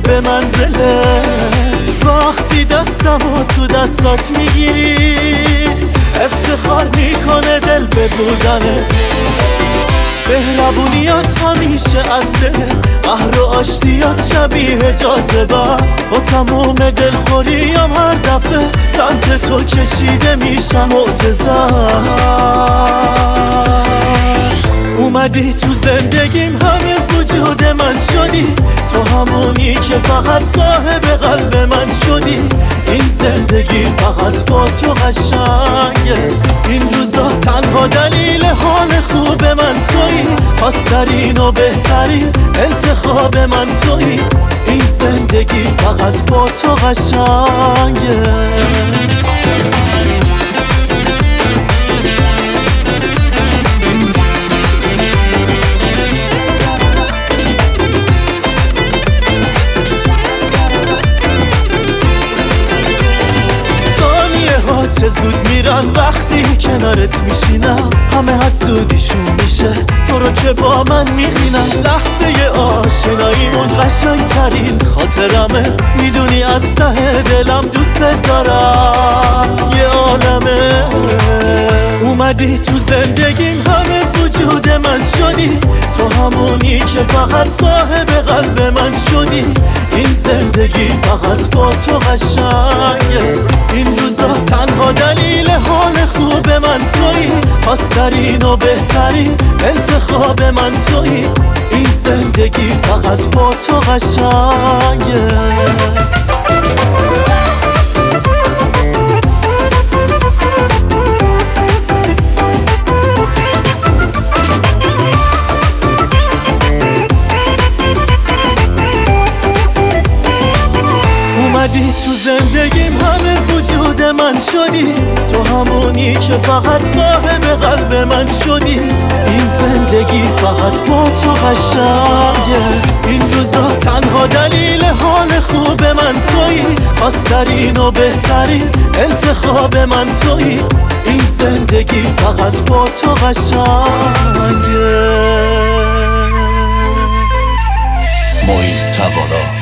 به منزلت. وقتی دستمو تو دستات میگیری افتخار میکنه دل به بودنت. مهربونیات همیشه از دل، قهر و آشتیات شبیه جاذبه است. با تموم دلخوریم هر دفعه سمت تو کشیده میشم معجزه است. اومدی تو زندگیم همه وجود من شدی، تو همونی که فقط صاحب قلب من شدی. این زندگی فقط با تو قشنگه، این روزا تنها دلیل حال خوب من تویی. خواسترین و بهترین انتخاب من تویی. این زندگی فقط با تو قشنگه. چه زود میرن وقتی کنارت میشینم، همه حسودیشون میشه تو رو که با من میبینم. لحظه آشناییمون قشنگ ترین خاطرمه، میدونی از ته دلم دوست دارم یه عالمه. اومدی تو زندگیم همه وجود من شدی، تو همونی که فقط صاحب قلب من شدی. این زندگی فقط با تو قشنگه، این روزا تنها دلیل حال خوب من تویی. خواسترین و بهترین انتخاب من تویی. این زندگی فقط با تو قشنگه. اومدی تو زندگیم همه وجود من شدی، تو همونی که فقط صاحب قلب من شدی. این زندگی فقط با تو قشنگه، این روزا تنها دلیل حال خوب من تویی. خواسترین و بهترین انتخاب من تویی. این زندگی فقط با تو قشنگه. محیط توانا.